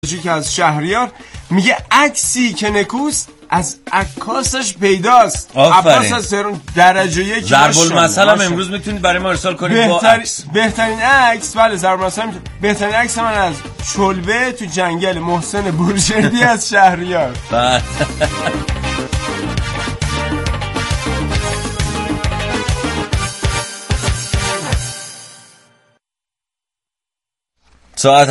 که از شهریار میگه عکسی که نکوست از عکاسش پیداست. عباس از تهران درجه 1 ضرب المثل هم امروز میتونید برای ما ارسال کنید با عکس. بهترین عکس بله ضرب المثل بهترین عکس من از چلبه تو جنگل محسن بورژردی از شهریار. ساعت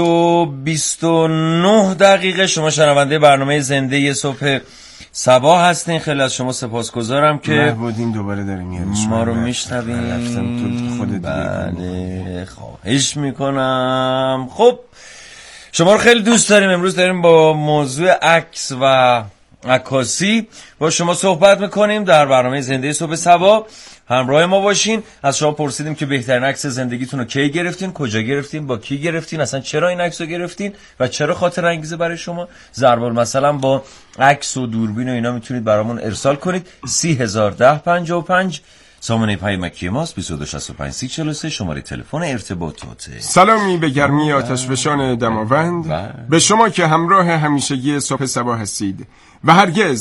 8:29 شما شنونده برنامه زنده صبح صبا هستین. خیلی از شما سپاسگزارم که بودین دوباره داریم ما رو میشنوین. بله خواهش میکنم. خب شما رو خیلی دوست داریم. امروز داریم با موضوع عکس و عکاسی با شما صحبت میکنیم در برنامه زنده صبح صبا. همراه ما باشین. از شما پرسیدیم که بهترین عکس زندگیتون رو کی گرفتین، کجا گرفتین، با کی گرفتین، اصلا چرا این عکس رو گرفتین و چرا خاطر انگیزه برای شما. ضرب المثل با عکس و دوربین و اینا میتونید برامون ارسال کنید. 301055 سامانه پیامکی ماست 2265 شماره تلفن ارتباطات. سلامی به گرمی آتشفشان دماوند به شما که همراه همیشگی صبح صبا هستید و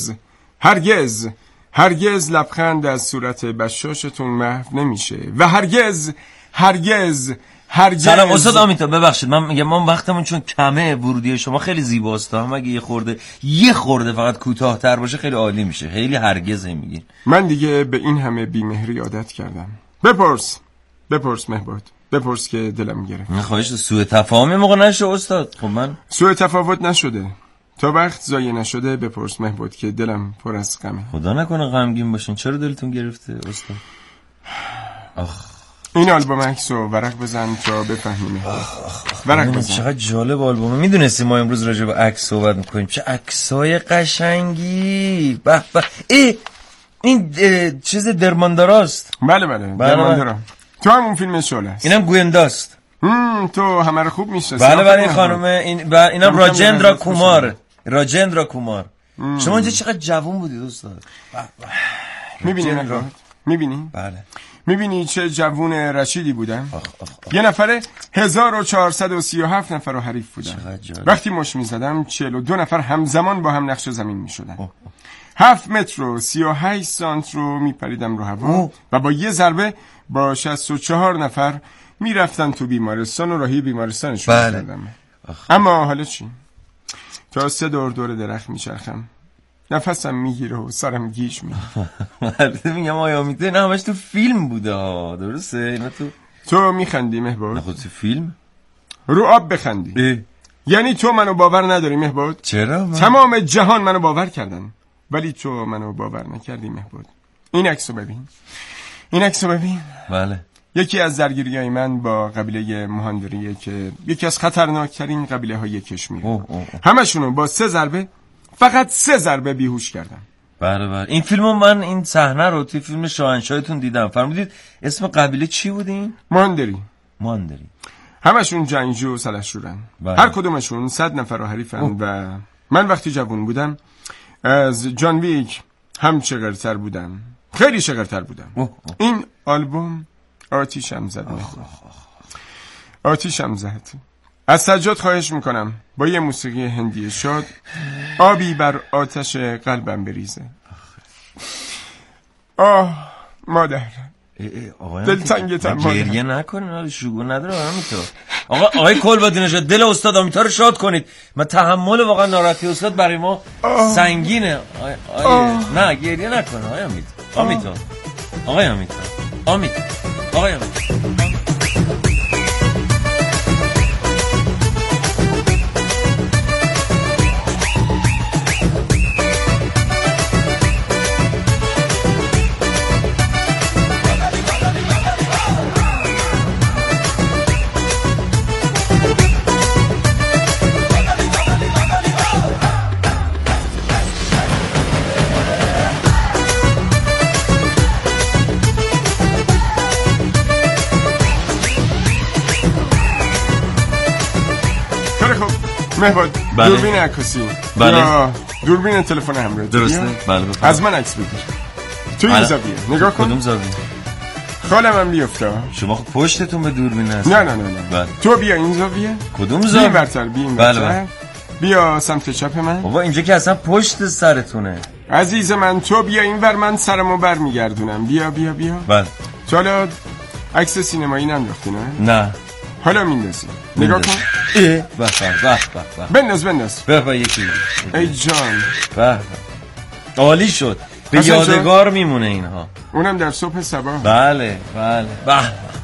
هرگز لبخند از صورت بشاشتون محو نمیشه و هرگز سلام استاد آمیتا، ببخشید من میگم ما وقتمون چون کمه، ورودی شما خیلی زیباست، هم اگه یه خورده فقط کوتاه‌تر باشه خیلی عالی میشه. خیلی هرگز میگین. من دیگه به این همه بی‌مهری عادت کردم. بپرس مهباد، بپرس که دلم گرفت. خواهش سوء تفاهمی موقع نشه استاد. خب من سوء تفاوت نشده، تا وقت ضایع نشده بپرس مهباد که دلم پر از غمه. خدا نکنه غمگین باشین. چرا دلتون گرفته استاد؟ این آلبوم عکسو ورق بزن تا بفهمیم. ورق بزن. چقدر جالب آلبومه. میدونستی ما امروز راجع به عکس صحبت میکنیم؟ چه عکسای قشنگی. به این چیز درمانداراست. بله درماندارا. تو همون فیلم شعله است. اینم گوینداست. تو همه رو خوب میشناسی. بله این خانم اینم راجندرا کومار. شما اینجا چقدر جوان بودید استاد. میبینی؟ بله. میبینی چه جوون رشیدی بودن؟ یه نفره 1437 نفر رو حریف بودن. وقتی مش میزدم 42 نفر همزمان با هم نقش زمین میشدن. 7 متر و 38 سانت رو میپریدم رو هوا و با یه ضربه با 64 نفر میرفتن تو بیمارستان و راهی بیمارستانشون می‌شدم. اما حالا چی؟ تا 3 دور درخت میچرخم، نفسم میگیره و سرم گیج میره. میگم آیا میده نه همش تو فیلم بوده ها. درسته اینا تو میخندی مهباد؟ خود تو فیلم رو آب بخندی. یعنی تو منو باور نداری مهباد؟ چرا تمام جهان منو باور کردن ولی تو منو باور نکردی مهباد. این عکسو ببین. بله. یکی از درگیری‌های من با قبیله مهاندریه که یکی از خطرناکترین قبیله های کشمیر. همشونو با 3 ضربه، فقط 3 ضربه بیهوش کردم. بله این فیلمو من این صحنه رو توی فیلم شاهنشاهتون دیدم. فرمودید اسم قبیله چی بودین؟ مهاندری. همشون جنگجو و سلحشورن. هر کدومشون 100 نفر رو حریفن و من وقتی جوان بودم از جان ویک هم شگرتر بودم. خیلی شگرتر بودم. این آلبوم آتیشم زد. از سجاد خواهش میکنم با یه موسیقی هندی شاد آبی بر آتش قلبم بریزه. مادر دلتنگتم مادر. گریه نکنین، شگون نداره همینطور. آقای کلبادی نژاد دل استاد آمیتا رو شاد کنید. من تحمل واقعا ناراحتی استاد برای ما سنگینه. نه گریه نکنه آقای آمیتا. مهباد دوربین عکاسی یا دوربین تلفن همراه درسته؟ بله از من عکس بگیر. تو این زاویه نگاه کن. کدوم زاویه؟ خالم هم بیفته. شما خب پشتتون به دوربین هست. نه تو بیا این زاویه. کدوم زاویه؟ بی این برتر. بله بیا سمت چپ من. بابا اینجا که اصلا پشت سرتونه. عزیز من تو بیا اینور، من سرمو بر میگردونم. بیا بیا بیا. بله. تو حالا عکس سینمایی ننداختی نه؟ نه. حالا میندازی. نگاه کن. بنداز به یکی. ای جان. به عالی شد. به یادگار میمونه اینها. اونم در صبح صبح. بله. به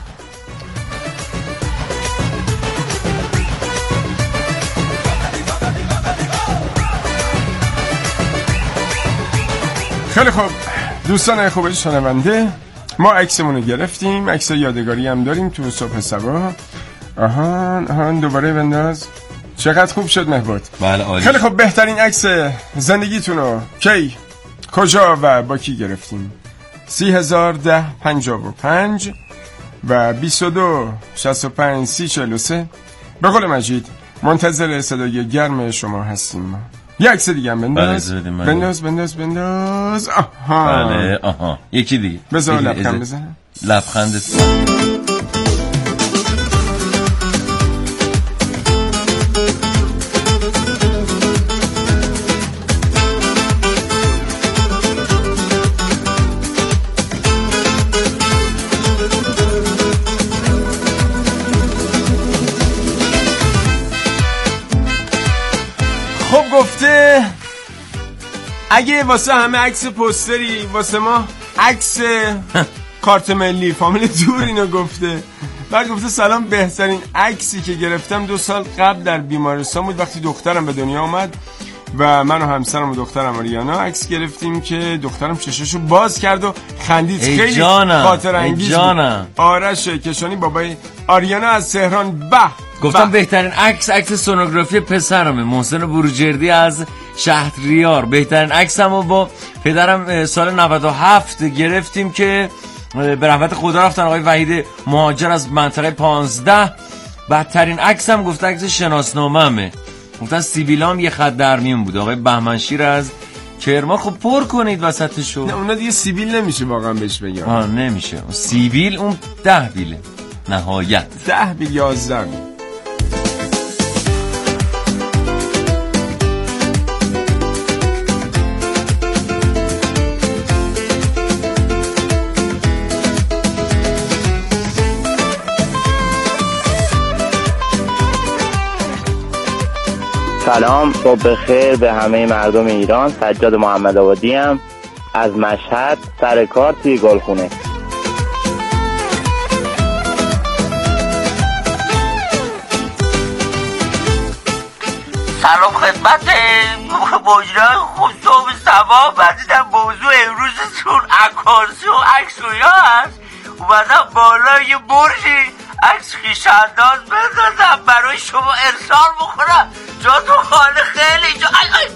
خیلی خوب دوستان خوب شنونده، ما عکسمون رو گرفتیم، عکس یادگاری هم داریم تو صبح صبح. آهان دوباره بنداز. چقدر خوب شد مهباد. بله عالی. خیلی خوب بهترین عکس زندگیتون رو کی، کجا و با کی گرفتیم؟ 301055 و 22653043. به قول مجید منتظر صدای گرم شما هستیم ما. یک عکس دیگه هم بنداز. بنداز. آها. بله آها. یکی دیگه. بذار لبخند بزنم. لبخند. خب گفته اگه واسه همه عکس پوستری، واسه ما عکس کارت ملی فامیل دور اینو گفته. بعد گفته سلام، بهترین عکسی که گرفتم 2 سال قبل در بیمارستان بود وقتی دخترم به دنیا آمد و من و همسرم و دخترم آریانا عکس گرفتیم که دخترم چشاشو باز کرد و خندید. خیلی خاطر انگیز بود. آرش کشانی بابای آریانا از تهران. گفتم بهترین عکس سونوگرافی پسرمه، محسن بروجردی از شهریار. بهترین عکسمو با پدرم سال 97 گرفتیم که به رحمت خدا رفتن، آقای وحید مهاجر از منطقه 15. بدترین عکسم گفته عکس شناسنامه‌مه، گفتن سیبیلام یه خط در میون بود، آقای بهمنشیر از کرمان. خب پر کنید وسطشو. نه اونا دیگه سیبیل نمیشه واقعا بهش بگم. نمیشه سیبیل، اون 10 بیله نهایت 10 بیل 11 بیل. سلام، صبح بخیر به همه مردم ایران. سجاد محمدآبادی ام از مشهد، سر کار توی گلخونه. سلام خدمت مجرای خوب صبح سبا. بعد دیدم موضوع امروزتون عکاسی و عکسویی هست، اومدم بالا یه برجی عکس خویش‌انداز بندازم برای شما ارسال بکنم. جاتون خالی خیلی جا.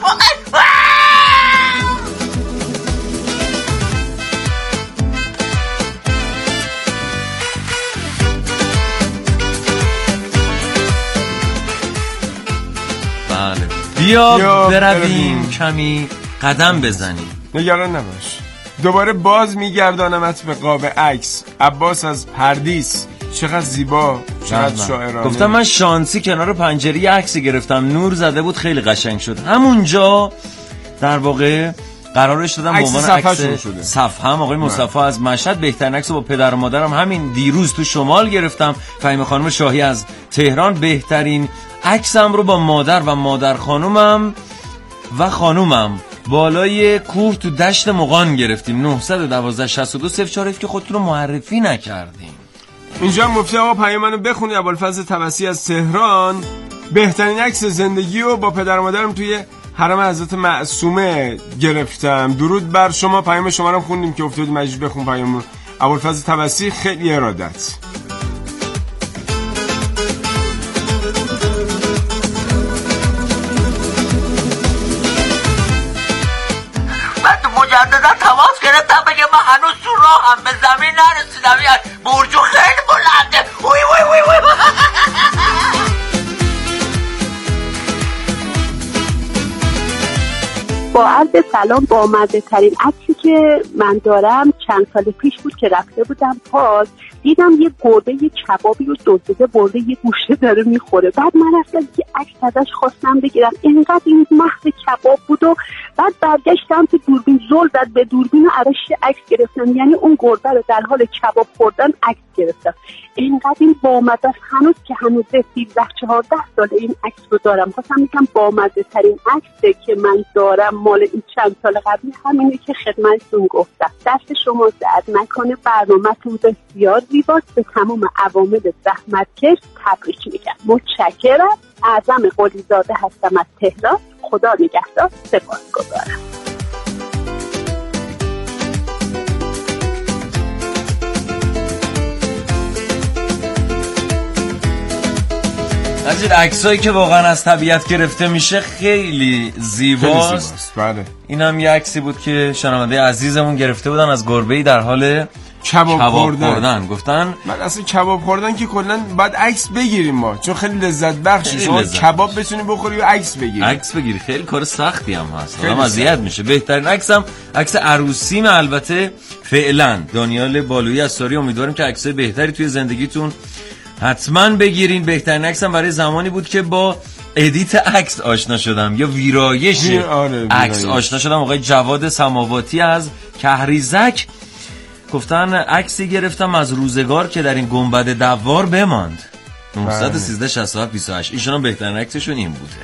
بله بیا برویم کمی قدم بزنیم. نگران نباش، دوباره باز میگردانمت به قاب عکس. عباس از پردیس. چقدر زیبا، چقدر شاعرانه. گفتم من شانسی کنار پنجره عکسی گرفتم، نور زده بود، خیلی قشنگ شد. همونجا در واقع قرارش دادم به عنوان عکس صفحه‌ام. آقای مصطفی از مشهد. بهترین عکس با پدر و مادرم همین دیروز تو شمال گرفتم. فهیمه خانم شاهی از تهران. بهترین عکسم رو با مادر و مادر خانومم و خانومم بالای کوه تو دشت مغان گرفتیم. 912 62 04 که خودتون رو معرفی نکردیم. اینجا مفتی آقا پیام منو بخونی. ابوالفضل طبسی از تهران. بهترین عکس زندگی رو با پدر و مادرم توی حرم حضرت معصومه گرفتم. درود بر شما. پیام شما رو خوندیم که افتادی مجبور بخون پیامو. ابوالفضل طبسی، خیلی ارادت. مجددا تماس گرفتم بگه من هنوز تو راهم، به زمین نرسیدم، برجو خیلی بلنده. با عرض سلام، با مزه ترین عکسی که من دارم چند سال پیش بود که رفته بودم پاس، دیدم یه گربه یه کبابی رو دزدیده برده یه گوشه داره میخوره. بعد من رفتم یه عکس ازش خواستم بگیرم، اینقدر این محو کباب بود و بعد برگشتم که دوربین زل زد به دوربین و ازش عکس گرفتم. یعنی اون گربه رو در حال کباب خوردن عکس گرفتم. اینقدر این بامزه است هنوز که هنوز 13-14 سال این عکس رو دارم. خواستم میگم بامزه ترین عکسی که من دارم مال این چند سال قبلی همینه که خدمتتون گفتم. دست شما درد نکنه، برنامه‌تون بسیار زیباست. به تمام عوامل زحمتکش تبریک میگم. متشکرم. اعظم قلیزاده هستم از تهران. خدا نگهدار. سپاسگزارم. از این عکسایی که واقعا از طبیعت گرفته میشه خیلی زیباست. بله. این هم یه عکسی بود که شنونده عزیزمون گرفته بودن از گربه‌ای در حال کباب خوردن. گفتن من اصلا کباب خوردن که کلا باید عکس بگیریم ما، چون خیلی لذت بخشه. شما کباب بتونی بخوری و عکس بگیری. خیلی کار سختی هم هست. آدم اذیت میشه. بهترین عکسم عکس عروسیم. البته فعلا دانیال بالویی از ساری. امیدواریم که عکسای بهتری توی زندگیتون حتما بگیرین. بهترین عکسم برای زمانی بود که با ادیت عکس آشنا شدم یا ویرایش عکس آشنا شدم. آقای جواد سماواتی از کهریزک گفتن عکسی گرفتم از روزگار که در این گنبد دوار بماند. 913 67 28. ایشون هم بهترین عکسشون این بوده.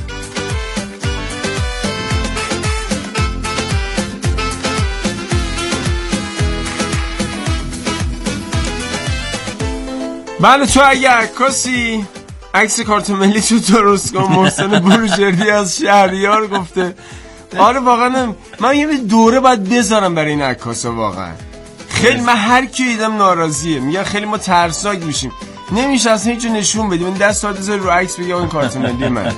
بله تو اگه عکاسی عکس کارت ملی تو درست کن. محسن بروجردی از شهریار گفته آره واقعا من یه دوره باید بذارم برای این عکاسا. واقعا خیلی من هر کی دیدم ناراضیه، میگن خیلی ما ترسناک میشیم. نمیشه اصلا هیچ نشون بدیم. این دست ساعت بذاری رو عکس بگی این کارت ملی من.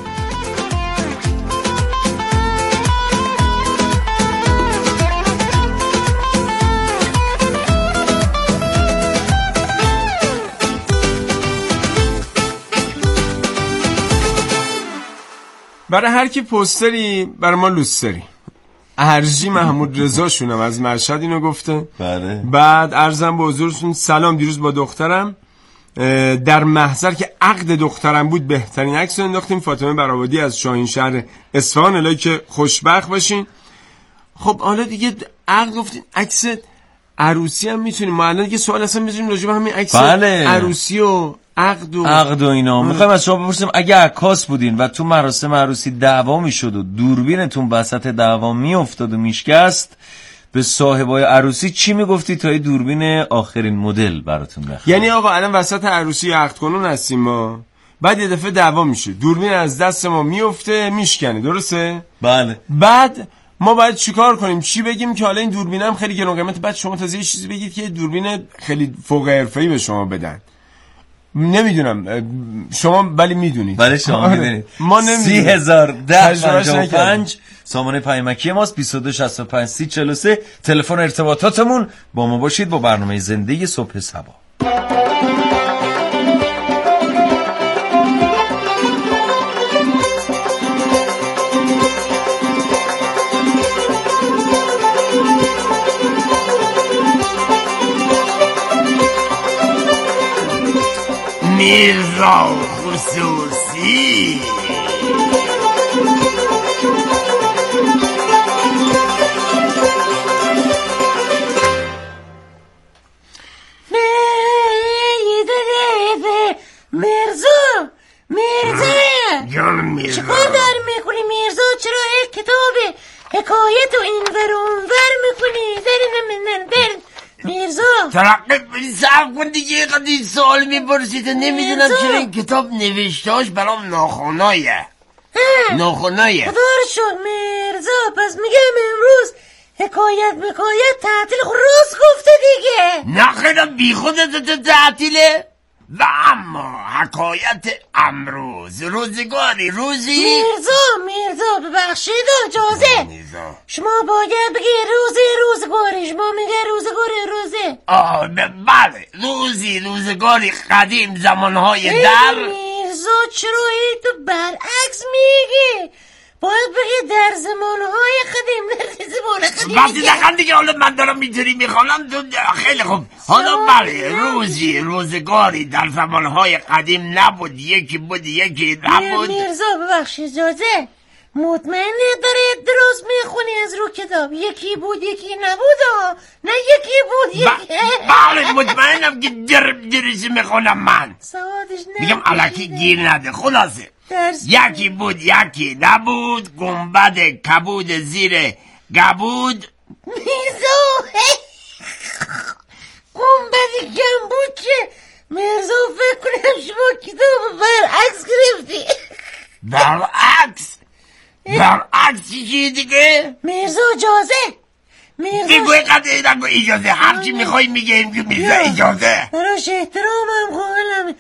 برای هر کی پوستری برای ما لوستری. ارجی محمود رضا شونم از مشهد اینو گفته. بله. بعد عرضم به حضورتون سلام. دیروز با دخترم در محضر که عقد دخترم بود بهترین عکس انداختیم. فاطمه برآبادی از شاهین شهر اصفهان. الهی که خوشبخت باشین. خب حالا دیگه عقد گفتین، عکس عروسی هم میتونیم. ما الان دیگه سوال اصلا میذاریم راجع به همین عکس عروسی و عقد و اینا. میخوایم از شما بپرسیم اگه عکاس بودین و تو مراسم عروسی دعوا میشد و دوربینتون وسط دعوا میافتاد و میشکست، به صاحبای عروسی چی میگفتی تا این دوربین آخرین مدل براتون بخره؟ یعنی آقا الان وسط عروسی عقد کنون هستیم ما، بعد یه دفعه دعوا میشه، دوربین از دست ما میفته میشکنه، درسته؟ بله. بعد ما باید چیکار کنیم؟ چی بگیم که حالا این دوربینم خیلی گران قیمته، بعد شما تازه یه چیزی بگید که دوربین خیلی فوق حرفه‌ای به شما بدن. نمیدونم شما ولی میدونید. بله شما میدونید. ما نمیدونیم. 301055 سامانه پیامکی ماست. 2265 3043 تلفن ارتباطاتمون. با ما باشید با برنامه زنده صبح صبا. میرزا خصوصی مرزا چیکار داری میکنی میرزا؟ چرا یک کتاب حکایت و این ور اون ور میکنی؟ میرزا ترقیب بری صرف کن دیگه. قدی سوال میپرسی تو نمیدونم چرا این کتاب نوشتهاش برام ناخونایه. خدا رو شد میرزا. پس میگم امروز حکایت تعطیل. روز گفته دیگه. نه خیلی بی خودت تعطیله. و اما حکایت امروز روزگاری روزی. میرزا ببخشید اجازه. شما باید بگی روزگاری. شما میگه روزه. بله روزگاری قدیم زمانهای در. میرزا چرا تو برعکس میگی؟ باید بگی در زمانهای قدیم. وقتی دقیقا دیگه حالا من دارم اینطوری میخوانم خیلی خوب. حالا بله روزگاری در زمانهای قدیم نبود، یکی بود یکی نبود. میرزا ببخش اجازه، مطمئنه داره درست میخونی از رو کتاب؟ یکی بود یکی نبود نه یکی بود یکی بله مطمئنم که درست میخونم من. سوادش میگم الکی گیر نده. خلاصه یکی بود یکی نبود، گنبد کبود زیر گبود. میرزا گنبد گنبود که میرزا فکر کنم شما کتاب برعکس گرفتی. برعکس چیزی دیگه؟ میرزا اجازه بگو اجازه، هرچی میخوای میگیم که میرزا اجازه. براش احترامم خواهلم.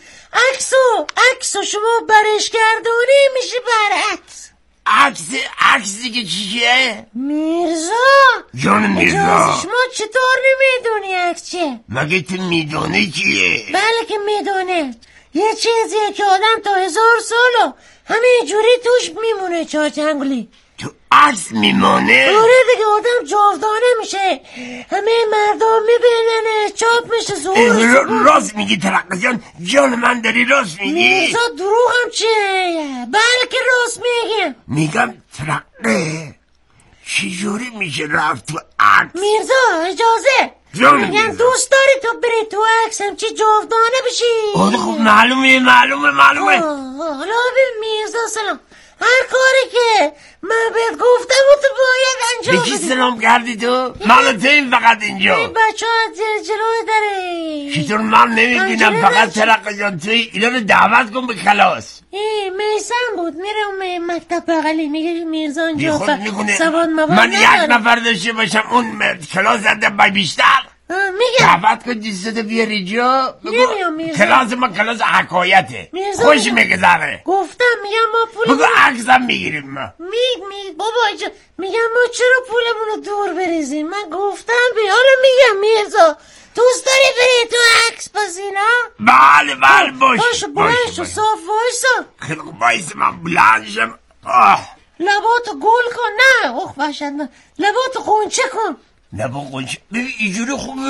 عکسو شما برش گردونی میشه برعکس. عکسی که چیه؟ میرزا جان میرزا شما چطور نمیدونی عکس چیه؟ مگه تو میدونی چیه؟ بله که میدونه. یه چیزیه که آدم تا 1000 سالو همین جوری توش میمونه، چارچنگلی تو عکس میمونه؟ آره دیگه، آدم جاودانه میشه، همه مردم میبیننه، چاپ میشه زور. راست میگی ترقه جان من داری راست میگی؟ میرزا دروغم چیه؟ بلکه راست میگم. میگم ترقه چجوری میشه رفت تو عکس؟ میرزا اجازه میگم دوست داری تو بری تو عکس همچی جاودانه بشی؟ آره خب معلومه. حالا ببین میرزا سلام، هر کاری که من بهت گفتم و تو باید انجام بدی. به کی سلام کردی تو؟ من تو این فقط اینجا این بچه ها جلوی داره. چطور من نمیبینم؟ فقط ترقه جان توی اینا رو دعوت کن به کلاس. میسم بود میره مکتب بغلی، میگه میرزا اینجا سواد مواد من یک نفر داشته باشم اون کلاس زده بای بیشتر میگه دعوت کن جیستو بیاری جا. کلاس ما کلاس حکایته، خوش میگذره. گفتم میگم ما پول بگو عکسم میگیریم ما. بابا میگم ما چرا پولمونو دور بریزیم؟ من گفتم بیاره. میگم میرزا دوست داری بری تو عکس بازینا؟ بله باش بلند صاف وایسا. خیلی خوب وایسا من بلند شم. لباتو گل کن. نه باشد لباتو قنچه کن. لبا قنچه ببین اینجوری خوبه.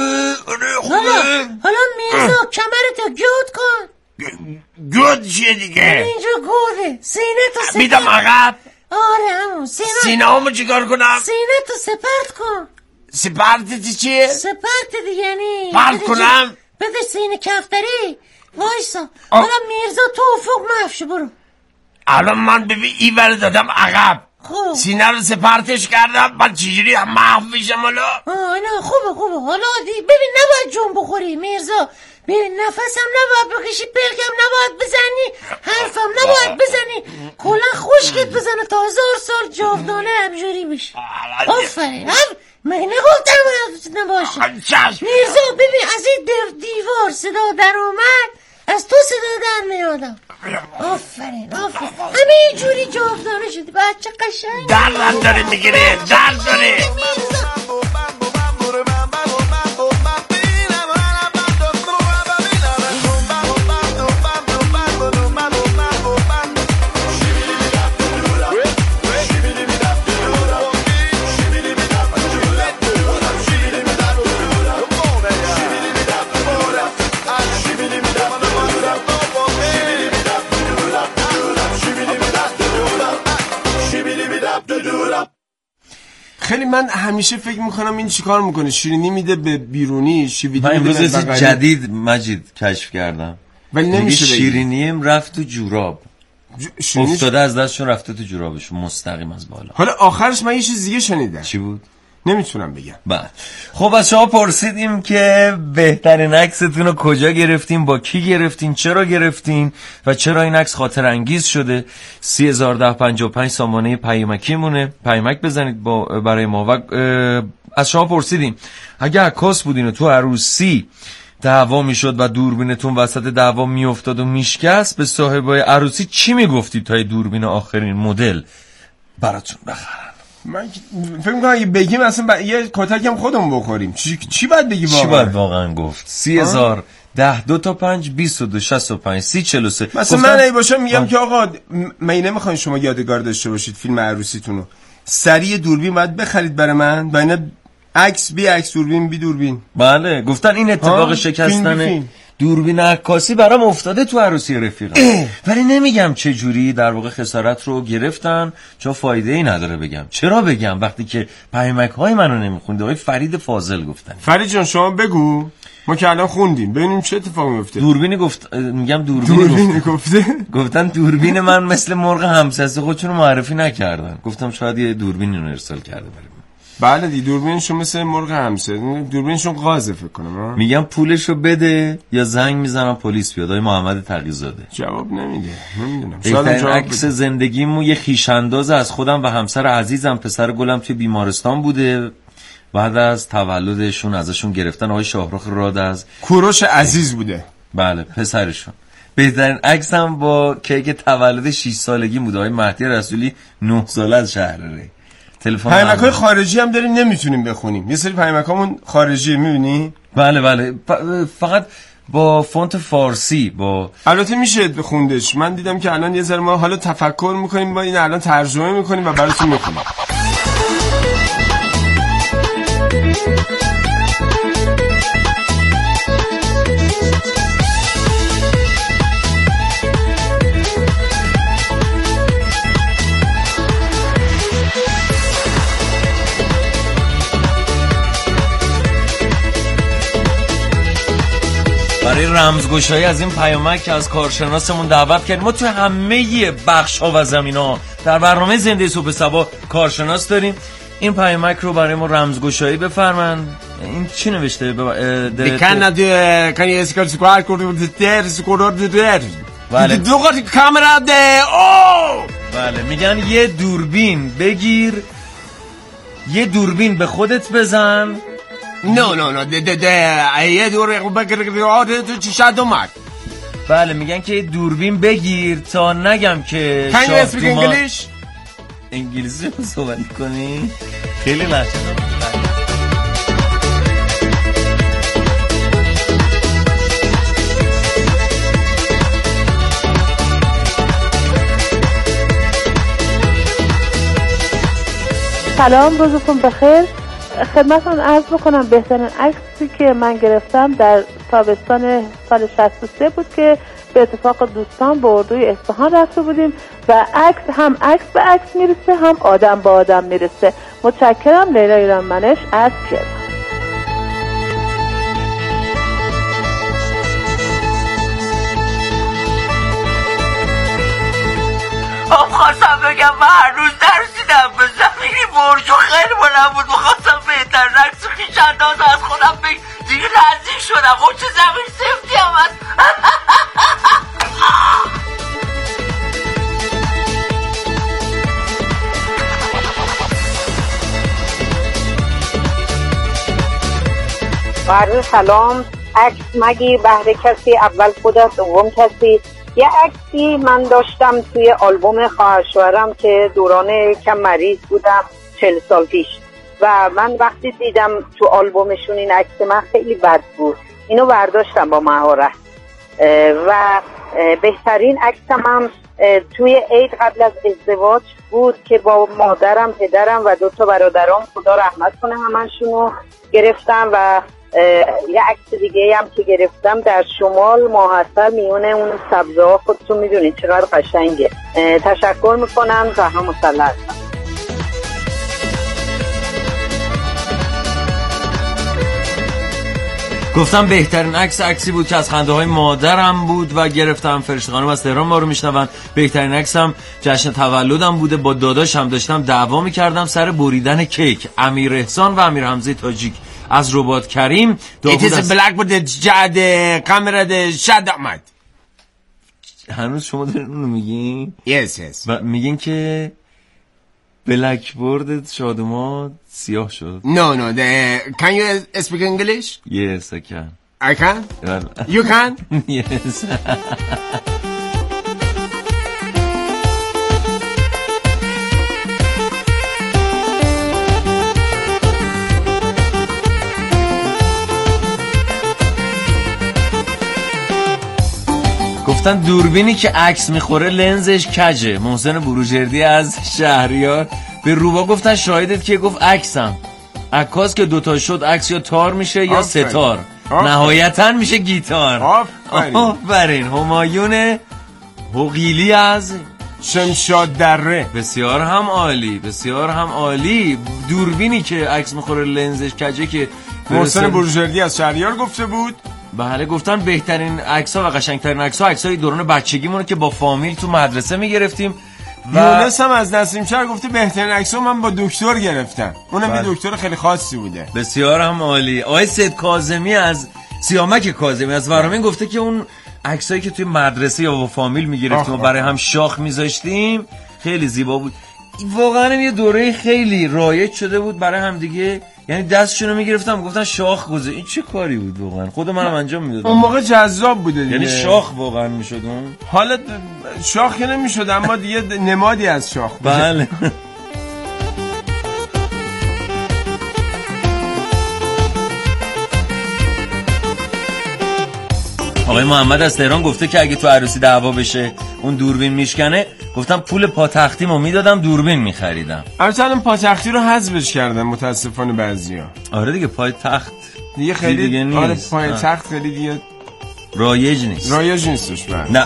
حالا میرزا کمرتو گود کن. گود چیه دیگه؟ اینجا گوده. سینه تو سپرت میدم عقب. آره همون سینه همو چیکار کنم؟ سینه تو سپرت کن. سپرت چیه؟ سپرت دیگه یعنی پرت کنم؟ بده سینه کفتری. وایسا حالا میرزا تو افق مفشه برو. الان من ببین این ور دادم عقب، سینه رو سپرتش کردم، من چجوری محو میشم حالا؟ نه خوبه حالا ببین نباید جون بخوری میرزا. ببین نفسم نباید بکشی، پلکم نباید بزنی، حرفم نباید بزنی، کلا خشکت بزنه تا 1000 سال جاودانه همجوری بشی. آفرین. مگه نگفتم نباشه؟ میرزا ببین از این دیوار صدا در اومد، از تو صدا در میادم. آفرین همه جوری جاودانه شدی بچه قشنگ. درد داره میگیره، درد داره. خیلی من همیشه فکر میکنم این چیکار میکنه، شیرینی میده به بیرونی، شیویدی من امروز جدید مجید کشف کردم ولی نمیشه شیرینیم رفت تو جوراب، افتاده از دستشون رفته تو جورابشون مستقیم از بالا. حالا آخرش من یه چیز دیگه شنیدم. چی بود؟ نمیتونم بگم. بله خب از شما پرسیدیم که بهترین عکستون رو کجا گرفتین، با کی گرفتین، چرا گرفتین و چرا این عکس خاطر انگیز شده. 301055 سامانه پیامکی مونه، پیامک بزنید برای ما. و از شما پرسیدیم اگه عکاس بودین و تو عروسی دعوا میشد و دوربینتون وسط دعوا میافتاد و میشکست، به صاحبای عروسی چی میگفتید تا دوربین آخرین مدل براتون بخرن؟ من فکر می‌کنم اگه بگیم اصلا یه کتکم خودمون بخوریم. چی باید بگی واقعا؟ چی باید واقعا گفت؟ 30000 10 2 تا 5 22 65 30 43. مثلا من ای باشم میگم که آقا من نمیخواین شما یادگار داشته باشید فیلم عروسیتونو، سریع دوربین باید بخرید برای من، با اینا عکس بی عکس دوربین بی دوربین. بله گفتن این اتفاق شکستن دوربین عکاسی برام افتاده تو عروسی رفیقم، ولی نمیگم چه جوری در واقع خسارت رو گرفتن، چون فایده ای نداره بگم. چرا بگم وقتی که پیامک های منو نمیخوند؟ آقای فرید فاضل گفتن. فرید جان شما بگو، ما که الان خوندیم ببینیم چه اتفاقی میفته. دوربینی گفت، میگم دوربینی گفته گفتن دوربین من مثل مرغ همسسته خودشونو معرفی نکردن. گفتم شاید یه دوربینی رو ارسال کرده بریم. بله دی دوربینشون مثل مرغ همسه، دوربینشون قازه فکر کنم. میگم پولشو بده یا زنگ میزنم پلیس بیاد. آقای محمد تقی‌زاده جواب نمیده. نمیدونم شاید عکس زندگیمو یه خویش‌انداز از خودم و همسر عزیزم پسر گلم توی بیمارستان بوده، بعد از تولدشون ازشون گرفتن. آقای شاهرخ راد از کوروش عزیز بوده. بله پسرشون. بهترین عکسم با کیک تولد 6 سالگی بوده. آقای مهدی رسولی 9 ساله از شهرره. پیامک‌های خارجی هم داریم نمیتونیم بخونیم، یه سری پیامک‌هامون خارجی میبینی؟ بله فقط با فونت فارسی. با البته میشه بخوندش. من دیدم که الان یه ذره ما حالا تفکر میکنیم با این، الان ترجمه میکنیم و براتون میخونیم. برای رمزگشایی از این پیامک که از کارشناسمون دعوت کردیم. ما تو همه بخش‌ها و زمینه‌ها در برنامه زنده صبح صبا کارشناس داریم. این پیامک رو برای ما رمزگشایی بفرمن. این چی نوشته؟ kan je eens kijken waar komt de ter بله. دو کامera ده. بله میگن یه دوربین بگیر، یه دوربین به خودت بزن. نه یه دور بگیر تو چشات اومد. بله میگن که یه دوربین بگیر تا نگم که Can you speak English؟ انگلیسی رو صحبت کنی؟ خیلی لحظه سلام، روزتون بخیر. خدمتتون عرض بکنم بهترین عکسی که من گرفتم در تابستان سال 63 بود که به اتفاق دوستان به اردوی اصفهان رفته بودیم و عکس هم عکس به عکس میرسه هم آدم به آدم میرسه. متشکرم. لیلا ایرانمنش از پیرزن. خواستم بگم من هر روز درسیدم به زمینی برج و خیلی بلند بود. میخواستم بهتر عکس خویش‌انداز از خودم دیگه نزدیک شدم. خب چه زمین سفتی هم هست. عرض سلام. عکس مگیر بهره کسی، اول خودت دوم کسی. یه عکسی من داشتم توی آلبوم خواهر شوهرم که دوران کم مریض بودم 40 سال پیش و من وقتی دیدم تو آلبومشون این عکس من خیلی بد بود، اینو برداشتم با مهارت و بهترین عکسم هم توی عید قبل از ازدواج بود که با مادرم، پدرم و 2 تا برادرام خدا رحمت کنه همشونو گرفتم و یه عکس دیگه هم که گرفتم در شمال ماحصل میونه اون سبزه ها. خودتون میدونید چقدر قشنگه. تشکر میکنم. زهرا مسلح هستم. گفتم بهترین عکسی بود که از خنده های مادرم بود و گرفتم. فرشته خانم از تهران ما رو میشنون. بهترین عکسم جشن تولدم بوده. با داداشم داشتم دعوا میکردم سر بریدن کیک. امیر احسان و امیر حمزه تاجیک از ربات کریم. It is a black board جد کامera ده شد آمد. هنوز شما دارین اونو میگین؟ Yes. و میگین که بلک بورد شادوما سیاه شد. No. Can you speak English? Yes, I can. I can? You can? Yes. گفتن دوربینی که عکس میخوره لنزش کجه. محسن بروجردی از شهریار به روبا گفتن شاهدت که گفت عکسم عکاس که دوتا شد عکس یا تار میشه یا ستار نهایتا میشه گیتار. آفرین. همایون حقیلی از شمشاد دره. بسیار هم عالی، بسیار هم عالی. دوربینی که عکس میخوره لنزش کجه که محسن بروجردی از شهریار گفته بود. بله گفتن بهترین عکس‌ها و قشنگترین عکس‌ها عکسای دوران بچگیمون که با فامیل تو مدرسه میگرفتیم. یونس هم از نسیمشهر گفته بهترین عکس‌ها من با دکتر گرفتم. اونم یه دکتر خیلی خاصی بوده. بسیار هم عالی. آقای سید کاظمی از سیامک کاظمی از ورامین گفته که اون عکسایی که توی مدرسه یا با فامیل میگرفتیم و برای هم شاخ میذاشتیم خیلی زیبا بود. واقعا یه دوره خیلی رایج شده بود برای هم دیگه. یعنی دستشونو میگرفتم گفتن شاخ گذار. این چه کاری بود واقعا؟ خود منم انجام میدادم. اون موقع جذاب بوده دیگه. یعنی شاخ واقعا میشد اون. حالا شاخ نمیشد اما دیگه نمادی از شاخ بود. بله. آقای محمد از تهران گفته که اگه تو عروسی دعوا بشه اون دوربین میشکنه، گفتم پول پاتختیمو میدادم دوربین میخریدم. البته الان پاتختی رو حذفش کردن متاسفانه بعضیا. آره دیگه پای تخت دیگه خیلی دیگه نیست. آره پای تخت خیلی دیگه رایج نیست. رایج نیستش. نه.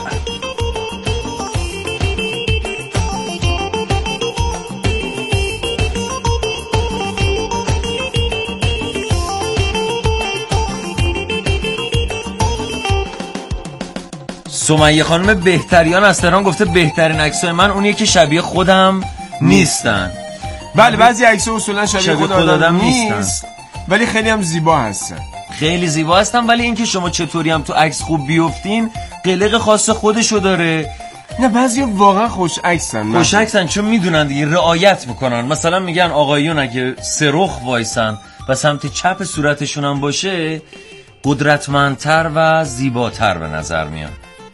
سمیه خانم بهتریان از تهران گفته بهترین عکسای من اونیه که شبیه خودم نیستن. بله بعضی عکس‌ها اصولا شبیه خود آدم نیست ولی خیلی هم زیبا هستن. خیلی زیبا هستن ولی اینکه شما چطوری هم تو عکس خوب بیافتین قلق خاص خودشو داره. نه بعضی واقعا خوش عکسن. خوش عکسن چون میدونن دیگه رعایت میکنن. مثلا میگن آقایون اگه سرخ وایسن و سمت چپ صورتشون هم باشه قدرتمندتر و زیباتر به نظر میان.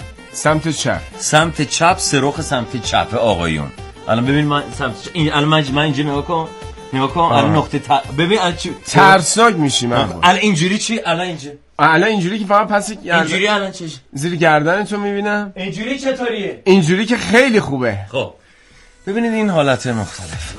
سمت چپ سرخ سمت چپ آقایون. الان ببین من سمت این الان من اینجوری نگاه کن الان نقطه ببین ترسناک میشی. من الان اینجوری چی؟ الان اینجوری که فقط پس اینجوری الان چش زیر گردن تو میبینم. اینجوری چطوریه؟ اینجوری که خیلی خوبه. خب ببینید این حالت مختلف.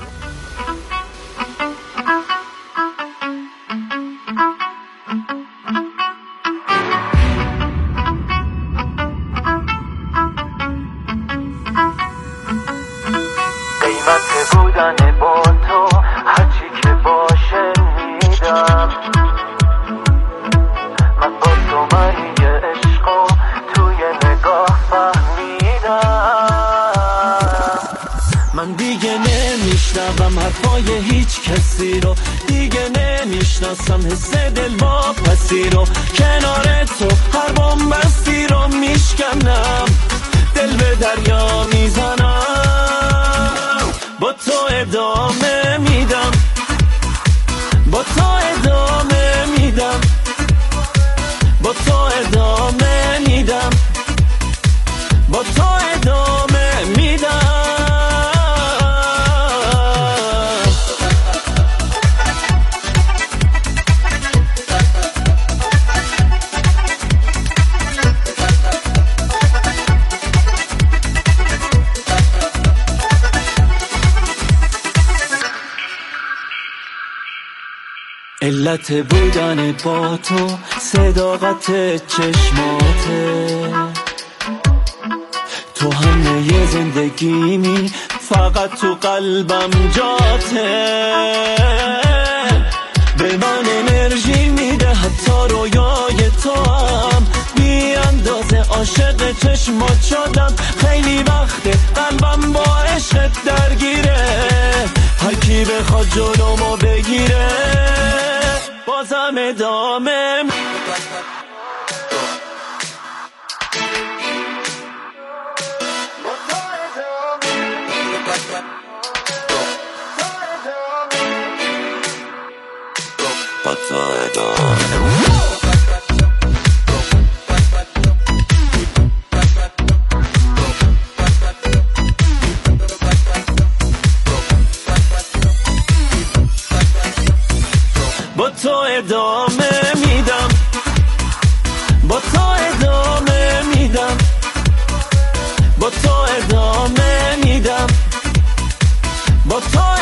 بودن با تو هرچی که باشه میدم. من با تو معنی عشقو توی نگاه فهمیدم. من دیگه نمیشنوم حرفای هیچ کسی رو، دیگه نمیشناسم حس دل با پسی رو. کنار تو هر بامبستی رو میشکنم، دل به دریا میزنم. با تو ادامه میدم، با تو ادامه میدم، با تو ادامه میدم، با تو ادامه میدم. علت بودن با تو صداقت چشماته، تو همه زندگیمی فقط تو قلبم جاته. به من انرژی میده حتی رویای تو هم، بی اندازه عاشق چشمات شدم. خیلی وقته قلبم با عشقت درگیره، هر کی بخواد جلومو بگیره بازم ادامه. با تو ادامه. با تو ادامه میدم، با تو ادامه میدم، با تو